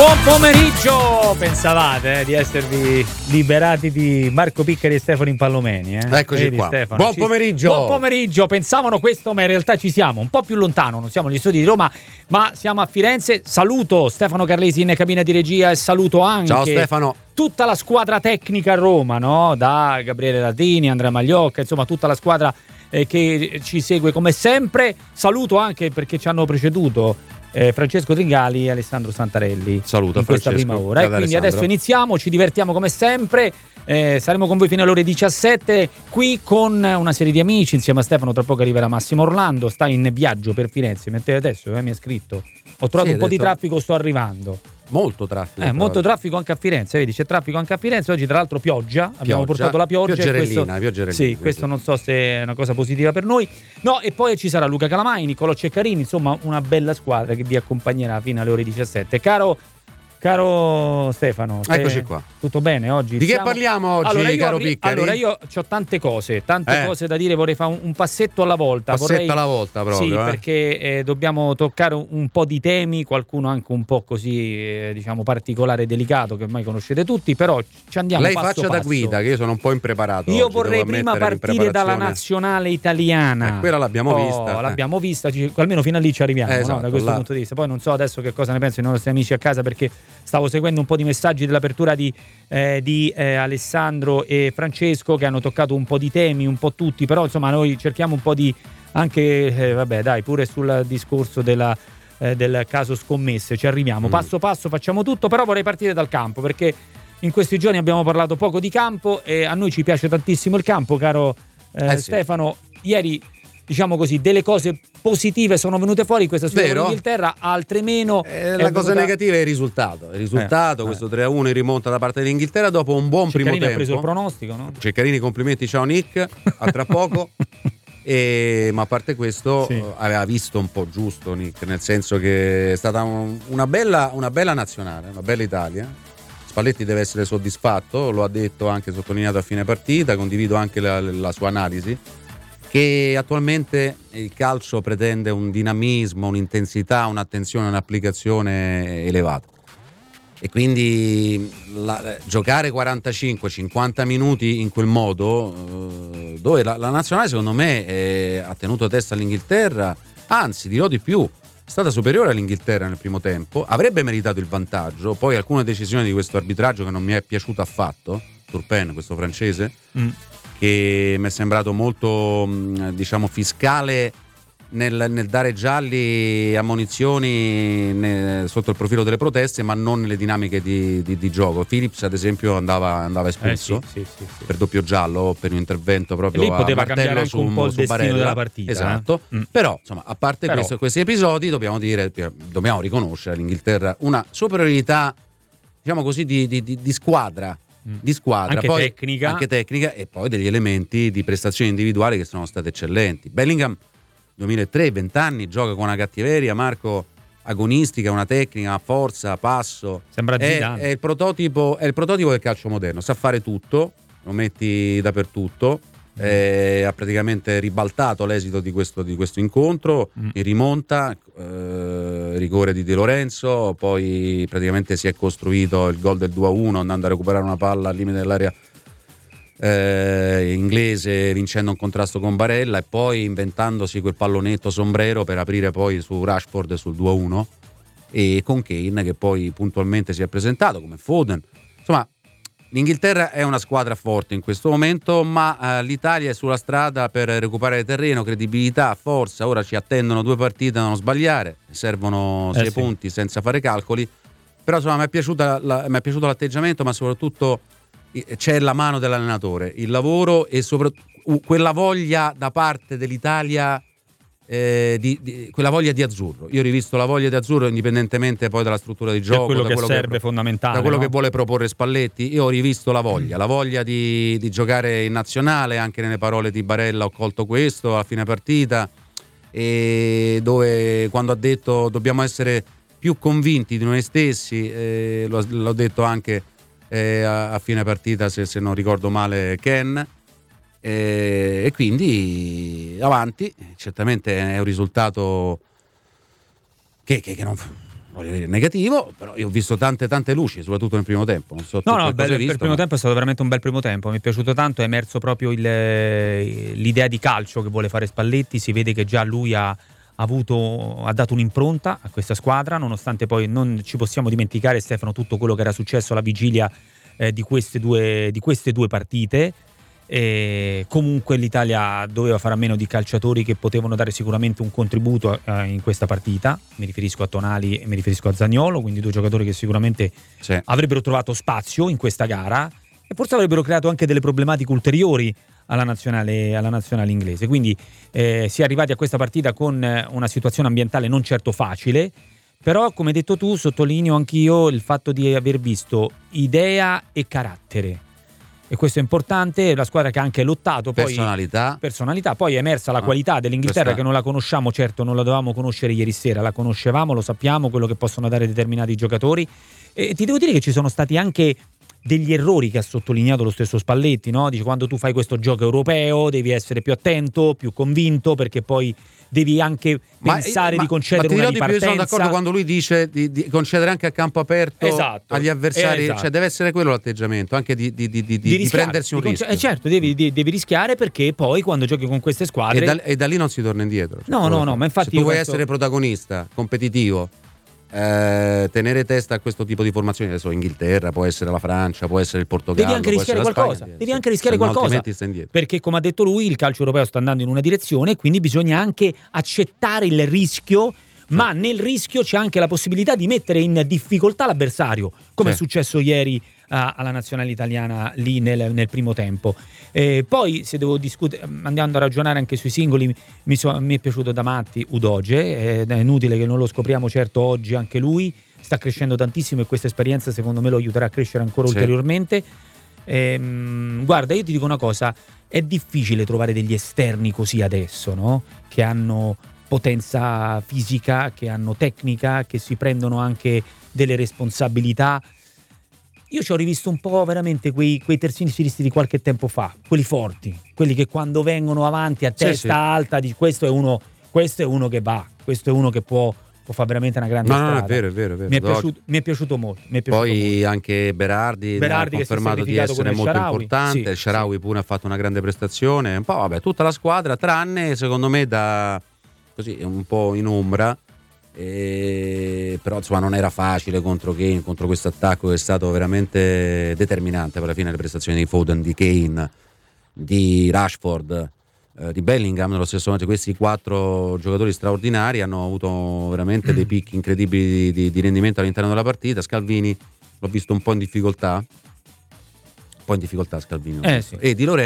Buon pomeriggio! Pensavate di esservi liberati di Marco Piccari e Stefano Impallomeni, Eccoci Vedi, qua. Stefano? Buon pomeriggio! Buon pomeriggio! Pensavano questo, ma in realtà ci siamo, un po' più lontano, non siamo negli studi di Roma, ma siamo a Firenze. Saluto Stefano Carlesi in cabina di regia e saluto anche Ciao Stefano. Tutta la squadra tecnica a Roma, no? Da Gabriele Latini, Andrea Magliocca, insomma tutta la squadra che ci segue come sempre. Saluto anche perché ci hanno preceduto Francesco Tringali e Alessandro Santarelli. Saluto in questa Francesco. prima ora. E quindi adesso iniziamo, ci divertiamo come sempre. Saremo con voi fino alle ore 17 qui con una serie di amici insieme a Stefano. Tra poco arriverà Massimo Orlando, sta in viaggio per Firenze, mentre adesso mi ha scritto ho trovato un po' di traffico, sto arrivando. Molto traffico. Molto traffico anche a Firenze, vedi, c'è traffico anche a Firenze. Oggi tra l'altro pioggia, abbiamo portato la pioggia. Pioggerellina. Sì, questo non so se è una cosa positiva per noi. No, e poi ci sarà Luca Calamai, Niccolò Ceccarini, insomma una bella squadra che vi accompagnerà fino alle ore 17. Caro Stefano, eccoci qua. Tutto bene oggi? Di che parliamo oggi, caro Piccari? Allora io ho tante cose da dire, vorrei fare un passetto alla volta. Alla volta proprio. Sì, perché dobbiamo toccare un po' di temi, qualcuno anche un po' così, diciamo, particolare e delicato, che ormai conoscete tutti, però ci andiamo Lei passo faccia passo. da guida, che io sono un po' impreparato. Io oggi, vorrei prima partire dalla nazionale italiana. Quella l'abbiamo vista. L'abbiamo vista, almeno fino a lì ci arriviamo, esatto, no? Da questo punto di vista. Poi non so adesso che cosa ne pensano i nostri amici a casa, perché stavo seguendo un po' di messaggi dell'apertura di Alessandro e Francesco, che hanno toccato un po' di temi, un po' tutti, però insomma noi cerchiamo un po' di anche pure sul discorso del caso scommesse ci arriviamo passo passo, facciamo tutto. Però vorrei partire dal campo, perché in questi giorni abbiamo parlato poco di campo e a noi ci piace tantissimo il campo, caro Stefano. Ieri, diciamo così, delle cose positive sono venute fuori in questa sfida con l'Inghilterra, altre meno. La cosa negativa è il risultato. Questo 3-1 in rimonta da parte dell'Inghilterra dopo un buon primo tempo. Ha preso il pronostico, no? Ceccarini, complimenti, ciao Nick, a tra poco. Ma a parte questo, aveva visto un po' giusto Nick, nel senso che è stata una bella nazionale, una bella Italia. Spalletti deve essere soddisfatto, lo ha detto, anche sottolineato a fine partita, condivido anche la sua analisi, che attualmente il calcio pretende un dinamismo, un'intensità, un'attenzione, un'applicazione elevata. E quindi giocare 45-50 minuti in quel modo, dove la nazionale secondo me ha tenuto testa all'Inghilterra, anzi dirò di più, è stata superiore all'Inghilterra nel primo tempo, avrebbe meritato il vantaggio. Poi alcune decisioni di questo arbitraggio che non mi è piaciuto affatto, Turpin, questo francese, che mi è sembrato molto fiscale nel dare gialli, ammonizioni sotto il profilo delle proteste, ma non nelle dinamiche di gioco. Phillips ad esempio andava espulso per doppio giallo, per un intervento proprio e lì poteva a cambiare anche un po' il destino Barella della partita. Esatto. Però insomma, a parte questi episodi, dobbiamo riconoscere all'Inghilterra una superiorità, diciamo così, di squadra. Anche poi, tecnica e poi degli elementi di prestazioni individuali che sono state eccellenti. Bellingham 2003, 20 anni, gioca con una cattiveria, Marco, agonistica, una tecnica, una forza, passo. Sembra è il prototipo del calcio moderno, sa fare tutto, lo metti dappertutto. Ha praticamente ribaltato l'esito di questo incontro in rimonta, rigore di De Lorenzo, poi praticamente si è costruito il gol del 2-1 andando a recuperare una palla al limite dell'area inglese, vincendo un contrasto con Barella, e poi inventandosi quel pallonetto sombrero per aprire poi su Rashford sul 2-1, e con Kane che poi puntualmente si è presentato come Foden. Insomma, l'Inghilterra è una squadra forte in questo momento, ma l'Italia è sulla strada per recuperare terreno, credibilità, forza. Ora ci attendono 2 partite da non sbagliare, servono 6 punti senza fare calcoli. Però insomma mi è piaciuto l'atteggiamento, ma soprattutto c'è la mano dell'allenatore, il lavoro e soprattutto quella voglia da parte dell'Italia, quella voglia di azzurro. Io ho rivisto la voglia di azzurro indipendentemente poi dalla struttura di gioco, quello che serve, fondamentale, da quello che no? vuole proporre Spalletti. Io ho rivisto la voglia di giocare in nazionale. Anche nelle parole di Barella ho colto questo a fine partita, e dove quando ha detto dobbiamo essere più convinti di noi stessi, l'ho detto anche a fine partita, se non ricordo male, Ken, e quindi avanti. Certamente è un risultato che voglio dire, negativo, però io ho visto tante luci, soprattutto nel primo tempo. Non so il primo tempo è stato veramente un bel primo tempo, mi è piaciuto tanto, è emerso proprio l'idea di calcio che vuole fare Spalletti, si vede che già lui ha dato un'impronta a questa squadra, nonostante poi non ci possiamo dimenticare, Stefano, tutto quello che era successo alla vigilia di queste due partite. E comunque l'Italia doveva fare a meno di calciatori che potevano dare sicuramente un contributo in questa partita. Mi riferisco a Tonali e mi riferisco a Zaniolo, quindi due giocatori che sicuramente avrebbero trovato spazio in questa gara e forse avrebbero creato anche delle problematiche ulteriori alla nazionale inglese. Quindi si è arrivati a questa partita con una situazione ambientale non certo facile, però come hai detto tu, sottolineo anch'io il fatto di aver visto idea e carattere. E questo è importante, la squadra che ha anche lottato, poi personalità, poi è emersa la qualità dell'Inghilterra che non la conosciamo, certo non la dovevamo conoscere ieri sera, la conoscevamo, lo sappiamo, quello che possono dare determinati giocatori, e ti devo dire che ci sono stati anche degli errori che ha sottolineato lo stesso Spalletti, no? Dice, quando tu fai questo gioco europeo devi essere più attento, più convinto, perché poi devi anche pensare di concedere una ripartenza. Sono d'accordo quando lui dice di concedere anche a campo aperto agli avversari, cioè deve essere quello l'atteggiamento, anche di prendersi un rischio. Certo, devi rischiare, perché poi quando giochi con queste squadre e da lì non si torna indietro. No, ma infatti se tu vuoi essere protagonista, competitivo, tenere testa a questo tipo di formazioni, adesso Inghilterra, può essere la Francia, può essere il Portogallo, devi anche rischiare qualcosa, perché come ha detto lui il calcio europeo sta andando in una direzione e quindi bisogna anche accettare il rischio, ma nel rischio c'è anche la possibilità di mettere in difficoltà l'avversario, come è successo ieri alla nazionale italiana lì nel primo tempo. Poi, se devo discutere, andando a ragionare anche sui singoli, mi è piaciuto da matti Udogie, è inutile che non lo scopriamo, certo oggi anche lui sta crescendo tantissimo e questa esperienza secondo me lo aiuterà a crescere ancora ulteriormente. Guarda, io ti dico una cosa, è difficile trovare degli esterni così adesso, no? Che hanno potenza fisica, che hanno tecnica, che si prendono anche delle responsabilità. Io ci ho rivisto un po' veramente quei terzini stilisti di qualche tempo fa, quelli forti, quelli che quando vengono avanti a testa alta, questo è uno che va, questo è uno che può fare veramente una grande strada. No, è vero. Mi è piaciuto molto. Poi anche Berardi ha confermato di essere molto importante, il Shaarawy pure ha fatto una grande prestazione, un po' tutta la squadra, tranne secondo me da così un po' in ombra. Però insomma non era facile contro Kane, contro questo attacco che è stato veramente determinante per alla fine. Le prestazioni di Foden, di Kane, di Rashford, di Bellingham nello stesso momento, questi 4 giocatori straordinari hanno avuto veramente dei picchi incredibili di rendimento all'interno della partita. Scalvini l'ho visto un po' in difficoltà Scalvini, e Di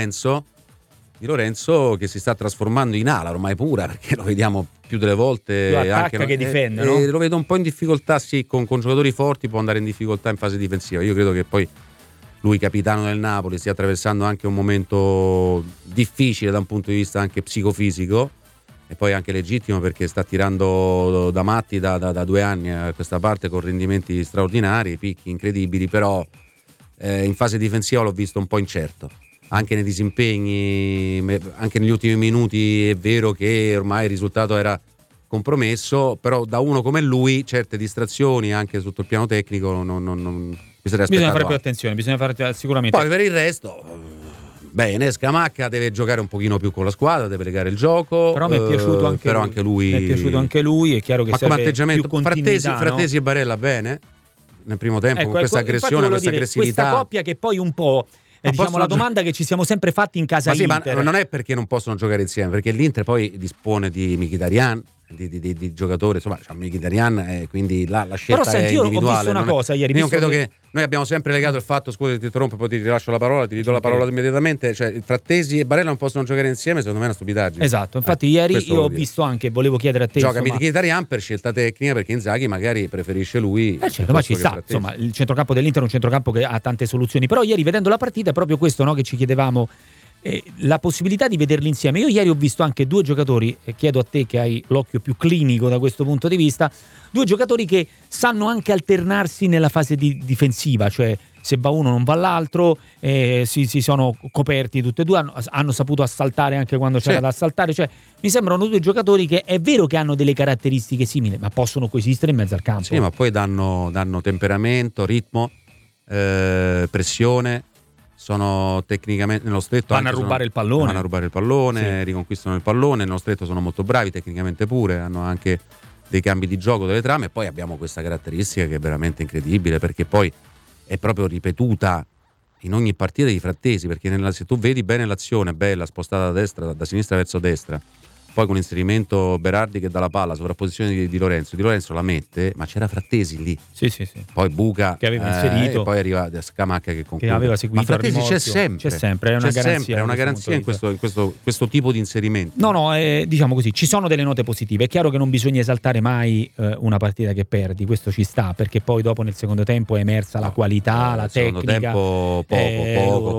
Lorenzo che si sta trasformando in ala ormai pura, perché lo vediamo più delle volte anche che difende, no? Lo vedo un po' in difficoltà, con giocatori forti può andare in difficoltà in fase difensiva. Io credo che poi lui, capitano del Napoli, stia attraversando anche un momento difficile da un punto di vista anche psicofisico, e poi anche legittimo, perché sta tirando da matti da 2 anni a questa parte con rendimenti straordinari, picchi incredibili, però in fase difensiva l'ho visto un po' incerto. Anche nei disimpegni, anche negli ultimi minuti è vero che ormai il risultato era compromesso, però da uno come lui certe distrazioni anche sotto il piano tecnico bisogna fare più attenzione, bisogna fare sicuramente. Poi per il resto bene, Scamacca deve giocare un pochino più con la squadra, deve legare il gioco, però mi è piaciuto anche lui. Mi è piaciuto anche lui, è chiaro che serve più continuità, Frattesi e Barella bene nel primo tempo, con questa aggressione, questa aggressività, questa coppia che poi un po' diciamo la domanda che ci siamo sempre fatti in casa Inter. Ma non è perché non possono giocare insieme, perché l'Inter poi dispone di Mkhitaryan, di giocatori, insomma c'è Mkhitaryan, quindi la scelta però, senti, è individuale. Io ho visto una cosa ieri. Io credo che noi abbiamo sempre legato il fatto, scusa ti interrompo, poi ti rilascio la parola, ti ridò la parola immediatamente, cioè Frattesi e Barella non possono giocare insieme, secondo me è una stupidaggine. Esatto, infatti ieri io ho visto anche, volevo chiedere a te, gioca Mkhitaryan per scelta tecnica, perché Inzaghi magari preferisce lui. Certo, ma ci sta, insomma, il centrocampo dell'Inter è un centrocampo che ha tante soluzioni, però ieri vedendo la partita è proprio questo, no, che ci chiedevamo, la possibilità di vederli insieme. Io ieri ho visto anche 2 giocatori, e chiedo a te che hai l'occhio più clinico da questo punto di vista, 2 giocatori che sanno anche alternarsi nella fase difensiva, cioè se va uno non va l'altro, si sono coperti tutti e due, hanno saputo assaltare anche quando c'era da assaltare, cioè mi sembrano due giocatori che è vero che hanno delle caratteristiche simili, ma possono coesistere in mezzo al campo. Sì, ma poi danno temperamento, ritmo, pressione, sono tecnicamente nello stretto, vanno a rubare il pallone, riconquistano il pallone, nello stretto sono molto bravi tecnicamente pure, hanno anche dei cambi di gioco, delle trame, e poi abbiamo questa caratteristica che è veramente incredibile, perché poi è proprio ripetuta in ogni partita di Frattesi, perché se tu vedi bene l'azione bella spostata da sinistra verso destra, poi con l'inserimento Berardi che dà la palla, sovrapposizione di Lorenzo la mette, ma c'era Frattesi lì, sì. poi Buca che aveva inserito, e poi arriva Scamacca che conclude, che aveva seguito, ma Frattesi c'è sempre, è una garanzia in questo tipo di inserimento. No, diciamo così, ci sono delle note positive. È chiaro che non bisogna esaltare mai una partita che perdi, questo ci sta, perché poi dopo nel secondo tempo è emersa la qualità, la tecnica. Secondo tempo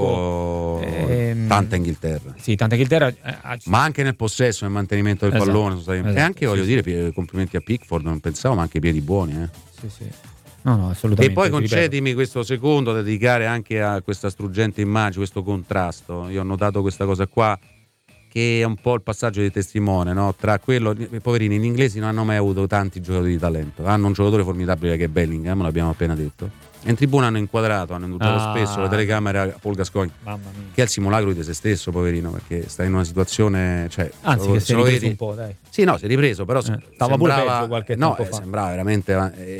poco, tanta Inghilterra. Sì, tanta Inghilterra, ma anche nel possesso, nel mantenimento del pallone, e anche voglio dire, complimenti a Pickford, non pensavo, ma anche piedi buoni. Sì. No, assolutamente. E poi concedimi questo secondo da dedicare anche a questa struggente immagine, questo contrasto. Io ho notato questa cosa qua, che è un po' il passaggio di testimone, no? Tra quello, i poverini, gli inglesi non hanno mai avuto tanti giocatori di talento, hanno un giocatore formidabile che è Bellingham, l'abbiamo appena detto. In tribuna hanno inquadrato, hanno indutato spesso la telecamera a Paul Gascoigne, che è il simulacro di se stesso, poverino, perché sta in una situazione, cioè, anzi, che si è ripreso un po', dai. Sì, no, si è ripreso, però stava pure peggio qualche tempo fa. Sembrava veramente,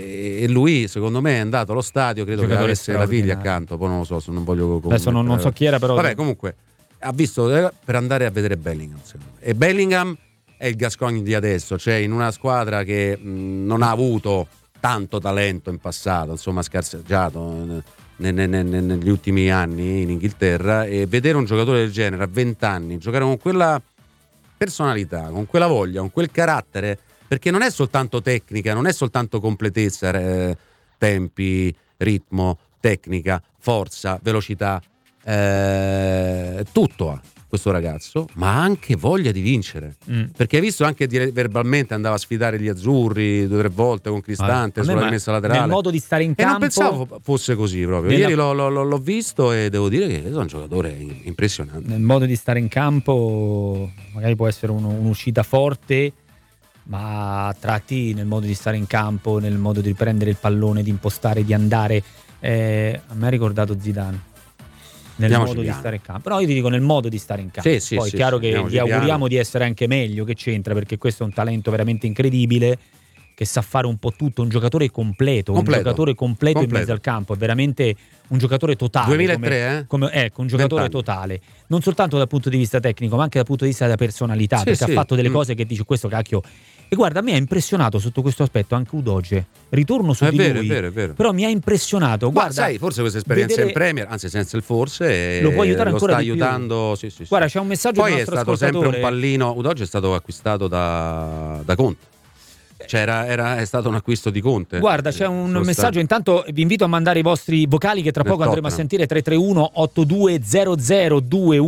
e lui secondo me è andato allo stadio, credo che avesse la figlia accanto, poi non lo so, non voglio adesso non so chi era, però vabbè, comunque ha visto per andare a vedere Bellingham, e Bellingham è il Gascoigne di adesso, cioè in una squadra che non ha avuto tanto talento in passato, insomma, scarseggiato negli ultimi anni in Inghilterra, e vedere un giocatore del genere a 20 anni giocare con quella personalità, con quella voglia, con quel carattere, perché non è soltanto tecnica, non è soltanto completezza, tempi, ritmo, tecnica, forza, velocità, tutto ha questo ragazzo, ma anche voglia di vincere, perché hai visto anche verbalmente andava a sfidare gli azzurri 2 o 3 volte con Cristante sulla rimessa laterale, nel modo di stare in campo, e non pensavo fosse così proprio. Ieri l'ho visto e devo dire che è un giocatore impressionante. Nel modo di stare in campo magari può essere un'uscita forte, ma a tratti nel modo di stare in campo, nel modo di prendere il pallone, di impostare, di andare, a me ha ricordato Zidane nel modo di stare in campo. Però io ti dico nel modo di stare in campo. Poi è chiaro che gli auguriamo di essere anche meglio, che c'entra, perché questo è un talento veramente incredibile, che sa fare un po' tutto, un giocatore completo. Un giocatore completo in mezzo al campo, è veramente un giocatore totale. 2003, un giocatore totale, non soltanto dal punto di vista tecnico, ma anche dal punto di vista della personalità, perché ha fatto delle cose che dice questo cacchio. E guarda, mi ha impressionato sotto questo aspetto anche Udogie. Ritorno su di lui, è vero. Però mi ha impressionato. Guarda, sai, forse questa esperienza in Premier, anzi senza il forse, lo può aiutare ancora sta di aiutando. Più. Sì. Guarda, c'è un messaggio. Poi è stato sempre un pallino. Udogie è stato acquistato da Conte. Cioè è stato un acquisto di Conte. Guarda, c'è un messaggio. Intanto vi invito a mandare i vostri vocali, che tra poco andremo a sentire. 331 8200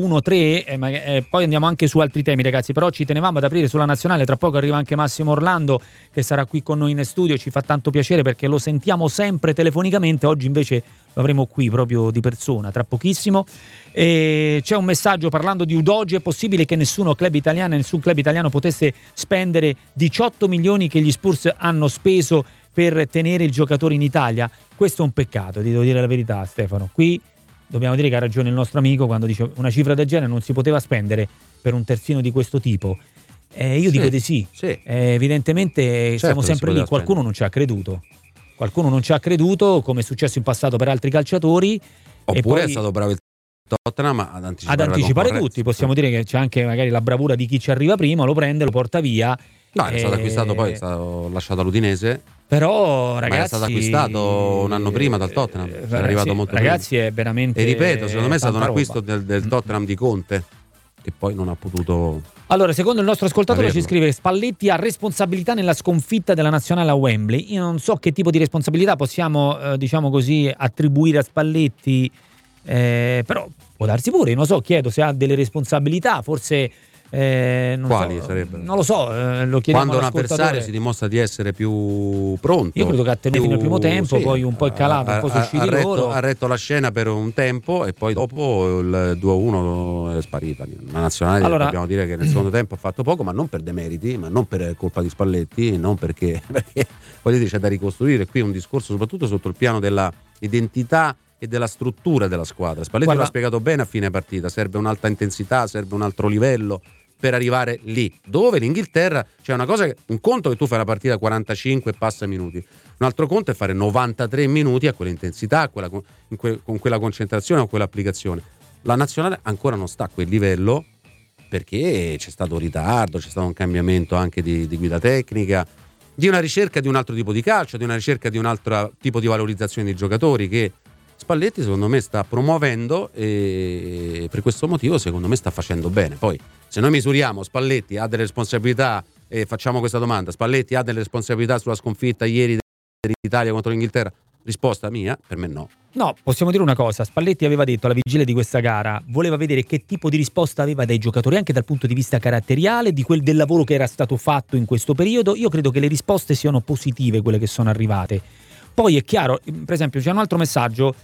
213. Poi andiamo anche su altri temi, ragazzi, però ci tenevamo ad aprire sulla nazionale. Tra poco arriva anche Massimo Orlando, che sarà qui con noi in studio. Ci fa tanto piacere perché lo sentiamo sempre telefonicamente, oggi invece lo avremo qui proprio di persona tra pochissimo. E c'è un messaggio parlando di Udogie: è possibile che nessun club italiano potesse spendere 18 milioni che gli Spurs hanno speso per tenere il giocatore in Italia? Questo è un peccato, ti devo dire la verità, Stefano. Qui dobbiamo dire che ha ragione il nostro amico quando dice una cifra del genere non si poteva spendere per un terzino di questo tipo. Io dico di sì. Evidentemente siamo sempre lì, qualcuno non ci ha creduto. Qualcuno non ci ha creduto, come è successo in passato per altri calciatori. Oppure e poi è stato bravo il Tottenham ad anticipare tutti. Possiamo dire che c'è anche magari la bravura di chi ci arriva prima, lo prende, lo porta via. No, è stato acquistato, poi è stato lasciato all'Udinese. Però ragazzi, ma è stato acquistato un anno prima dal Tottenham, è arrivato molto ragazzi prima. È veramente, e ripeto, secondo me è stato un acquisto del Tottenham di Conte, che poi non ha potuto. Allora, secondo il nostro ascoltatore ci scrive: Spalletti ha responsabilità nella sconfitta della nazionale a Wembley. Io non so che tipo di responsabilità possiamo diciamo così attribuire a Spalletti, però può darsi pure, non so, chiedo se ha delle responsabilità, forse Quali sarebbero? Non lo so, lo chiediamo quando un avversario si dimostra di essere più pronto. Io credo che ha tenuto fino al primo tempo, sì, poi un po' è calato, un po' sono usciti loro. Ha retto la scena per un tempo e poi dopo il 2-1 è sparita. La nazionale, dobbiamo dire che nel secondo tempo ha fatto poco, ma non per demeriti, ma non per colpa di Spalletti, non perché voglio dire, c'è da ricostruire qui un discorso soprattutto sotto il piano della identità e della struttura della squadra. Spalletti l'ha spiegato bene a fine partita, serve un'alta intensità, serve un altro livello per arrivare lì, dove l'Inghilterra c'è una cosa, un conto che tu fai una partita 45 e passa minuti, un altro conto è fare 93 minuti a quell'intensità, con quella concentrazione, con quell'applicazione. La nazionale ancora non sta a quel livello perché c'è stato un ritardo, c'è stato un cambiamento anche di guida tecnica, di una ricerca di un altro tipo di calcio, di una ricerca di un altro tipo di valorizzazione dei giocatori che Spalletti secondo me sta promuovendo e per questo motivo secondo me sta facendo bene. Poi se noi misuriamo Spalletti ha delle responsabilità e facciamo questa domanda, Spalletti ha delle responsabilità sulla sconfitta ieri dell'Italia contro l'Inghilterra? Risposta mia, per me no. No, possiamo dire una cosa, Spalletti aveva detto alla vigilia di questa gara, voleva vedere che tipo di risposta aveva dai giocatori anche dal punto di vista caratteriale, del lavoro che era stato fatto in questo periodo. Io credo che le risposte siano positive, quelle che sono arrivate. Poi è chiaro, per esempio c'è un altro messaggio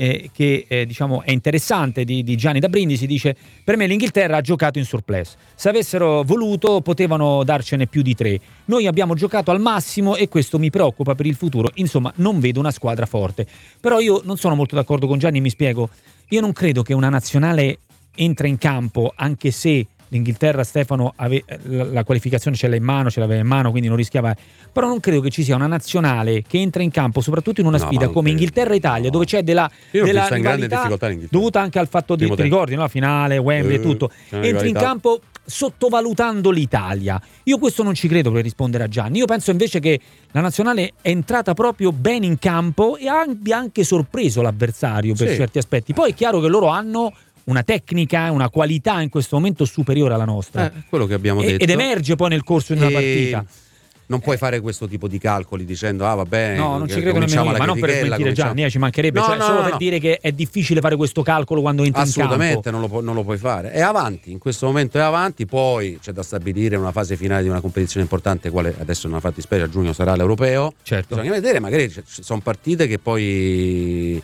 che diciamo è interessante di Gianni da Brindisi, dice: per me l'Inghilterra ha giocato in surplus, se avessero voluto potevano darcene più di 3, noi abbiamo giocato al massimo e questo mi preoccupa per il futuro, insomma non vedo una squadra forte. Però io non sono molto d'accordo con Gianni, mi spiego, io non credo che una nazionale entra in campo, anche se l'Inghilterra, Stefano, la qualificazione ce l'aveva in mano, quindi non rischiava. Però non credo che ci sia una nazionale che entra in campo, soprattutto in una sfida come Inghilterra-Italia, dove c'è della rivalità dovuta anche al fatto di, ti ricordi, no? La finale, Wembley e tutto. Entri in campo sottovalutando l'Italia. Io questo non ci credo, per rispondere a Gianni. Io penso invece che la nazionale è entrata proprio bene in campo e abbia anche sorpreso l'avversario per certi aspetti. Poi è chiaro che loro hanno una tecnica, una qualità in questo momento superiore alla nostra. Quello che abbiamo detto. Ed emerge poi nel corso di una partita. Non puoi fare questo tipo di calcoli dicendo vabbè, no, non ci credo nemmeno io, ma non per smentire Gianni, ci mancherebbe, solo per dire che è difficile fare questo calcolo quando entri in campo. Assolutamente non lo puoi fare. È avanti, in questo momento è avanti, poi c'è da stabilire una fase finale di una competizione importante, quale adesso in una fattispecie a giugno sarà l'Europeo. Certo. Bisogna vedere, magari sono partite che poi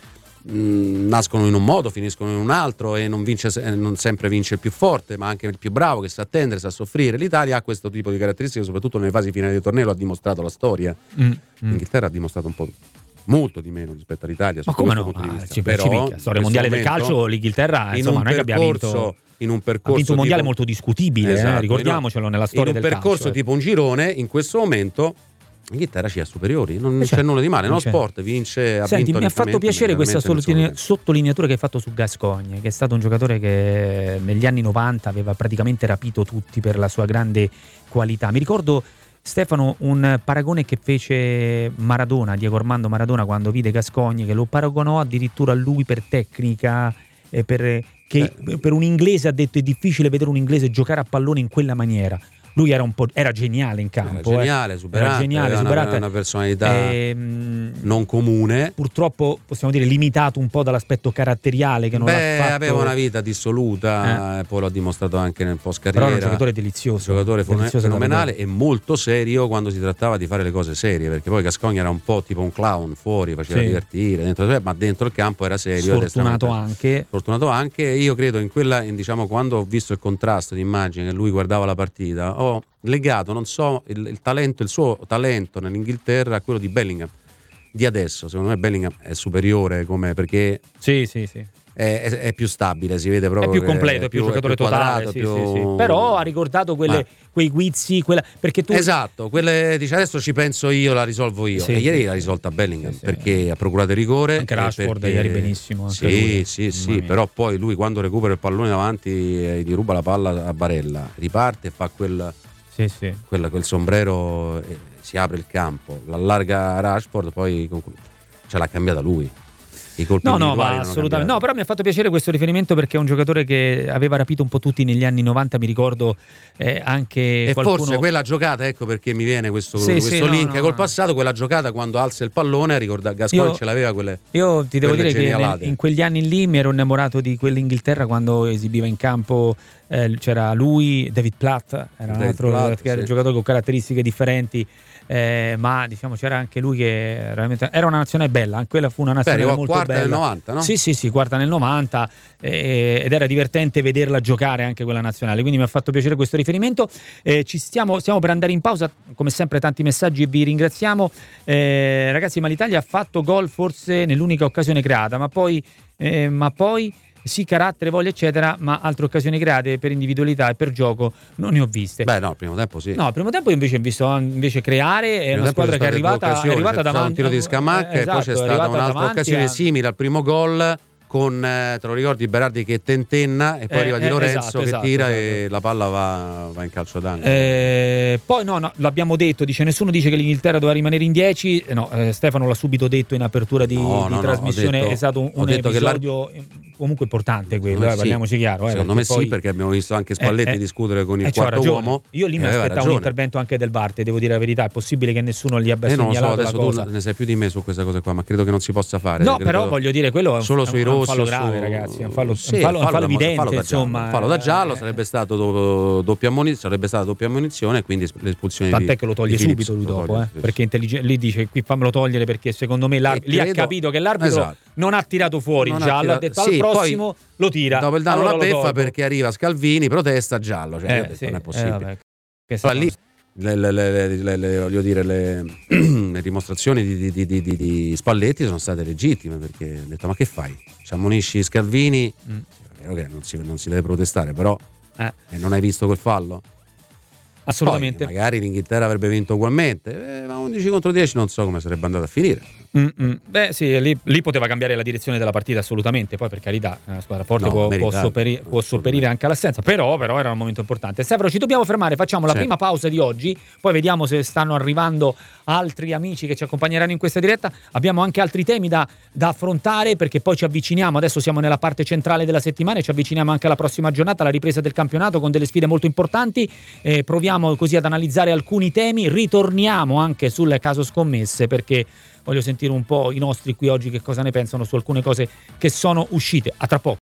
nascono in un modo, finiscono in un altro e non sempre vince il più forte, ma anche il più bravo, che sa attendere, sa soffrire. L'Italia ha questo tipo di caratteristiche, soprattutto nelle fasi finali del torneo, lo ha dimostrato la storia. L'Inghilterra ha dimostrato un po' molto di meno rispetto all'Italia. Ma come no? Però storia mondiale del calcio, l'Inghilterra insomma non è che abbia vinto in un percorso, ha vinto un mondiale molto discutibile, esatto, ricordiamocelo, nella storia del calcio. In un percorso tipo un girone, in questo momento l'Inghilterra ci ha superiori, non c'è nulla di male, no? Sport vince. Senti, mi ha fatto piacere questa sottolineatura che hai fatto su Gascogne, che è stato un giocatore che negli anni 90 aveva praticamente rapito tutti per la sua grande qualità. Mi ricordo, Stefano, un paragone che fece Maradona, Diego Armando Maradona, quando vide Gascogne, che lo paragonò addirittura a lui per tecnica, per un inglese, ha detto: è difficile vedere un inglese giocare a pallone in quella maniera. Lui era geniale in campo, era superante, una personalità non comune. Purtroppo possiamo dire limitato un po' dall'aspetto caratteriale, che non l'ha fatto. Aveva una vita dissoluta, poi l'ha dimostrato anche nel post carriera. Però era un giocatore delizioso, un giocatore fenomenale e molto serio quando si trattava di fare le cose serie, perché poi Gascogne era un po' tipo un clown fuori, faceva divertire ma dentro il campo era serio. Fortunato anche. Io credo diciamo, quando ho visto il contrasto di immagine che lui guardava la partita, ho legato, non so, il suo talento nell'Inghilterra a quello di Bellingham di adesso. Secondo me Bellingham è superiore, perché sì. È più stabile, si vede proprio, è più completo, è più giocatore totale, sì. Però ha ricordato quei guizzi, perché tu esatto, dice adesso ci penso io, la risolvo io, e ieri l'ha risolta Bellingham, perché ha procurato il rigore, anche Rashford ieri benissimo, sì, però poi lui quando recupera il pallone davanti gli ruba la palla a Barella, riparte e fa quel sombrero, si apre il campo, l'allarga Rashford, poi ce l'ha cambiata lui. i colpi individuali ma assolutamente no, però mi ha fatto piacere questo riferimento perché è un giocatore che aveva rapito un po' tutti negli anni 90, mi ricordo anche e qualcuno... forse quella giocata, ecco perché mi viene questo link col passato, quella giocata quando alza il pallone, ricorda Gascoigne ce l'aveva quelle. Io ti devo dire genialate. Che in quegli anni lì mi ero innamorato di quell'Inghilterra quando esibiva in campo, c'era lui, David Platt, era un altro giocatore con caratteristiche differenti. Ma diciamo c'era anche lui che veramente era una nazione bella, quella fu una nazione molto quarta bella. Nel 90, no? Sì, quarta nel 90 ed era divertente vederla giocare anche quella nazionale, quindi mi ha fatto piacere questo riferimento. Stiamo per andare in pausa, come sempre tanti messaggi e vi ringraziamo. Ragazzi, ma l'Italia ha fatto gol forse nell'unica occasione creata, ma poi sì, carattere, voglia eccetera, ma altre occasioni create per individualità e per gioco non ne ho viste. Beh no, il primo tempo sì. No, il primo tempo invece ho visto creare, è una squadra che è arrivata davanti, un tiro di Scamacca e poi c'è stata un'altra occasione simile al primo gol con, te lo ricordi, Berardi che tentenna e poi arriva Di Lorenzo che tira e la palla va in calcio d'angolo. Poi no, l'abbiamo detto, nessuno dice che l'Inghilterra doveva rimanere in 10, Stefano l'ha subito detto in apertura di trasmissione, è stato un episodio comunque importante quello, parliamoci chiaro. Secondo me sì, perché abbiamo visto anche Spalletti discutere con il quarto uomo. Io lì mi aspettavo un intervento anche del VAR, devo dire la verità, è possibile che nessuno gli abbia segnalato la cosa. Tu ne sai più di me su questa cosa qua, ma credo che non si possa fare. No, però voglio dire, quello è solo sui un fallo grave, ragazzi, un fallo evidente, insomma. Fallo da giallo, sarebbe stato doppia ammonizione e quindi l'espulsione. Tant'è che lo toglie subito lui dopo, perché lì dice qui fammelo togliere perché secondo me lì ha capito che l'arbitro non ha tirato fuori il giallo, ha detto al prossimo lo tira. Dopo il danno la beffa perché arriva Scalvini, protesta giallo, non è possibile. Lì voglio dire, le dimostrazioni di Spalletti sono state legittime, perché ha detto ma che fai? Ci ammonisci Scalvini? È vero che non si deve protestare, però non hai visto quel fallo? Assolutamente. Poi, magari l'Inghilterra avrebbe vinto ugualmente, ma 11 contro 10 non so come sarebbe andata a finire. Beh sì, lì poteva cambiare la direzione della partita assolutamente, poi per carità una squadra forte può sopperire anche all'assenza, però era un momento importante. Stefano, ci dobbiamo fermare, facciamo la prima pausa di oggi, poi vediamo se stanno arrivando altri amici che ci accompagneranno in questa diretta. Abbiamo anche altri temi da affrontare, perché poi ci avviciniamo, adesso siamo nella parte centrale della settimana e ci avviciniamo anche alla prossima giornata, alla ripresa del campionato con delle sfide molto importanti. Proviamo così ad analizzare alcuni temi, ritorniamo anche sul caso scommesse, perché voglio sentire un po' i nostri qui oggi che cosa ne pensano su alcune cose che sono uscite. A tra poco.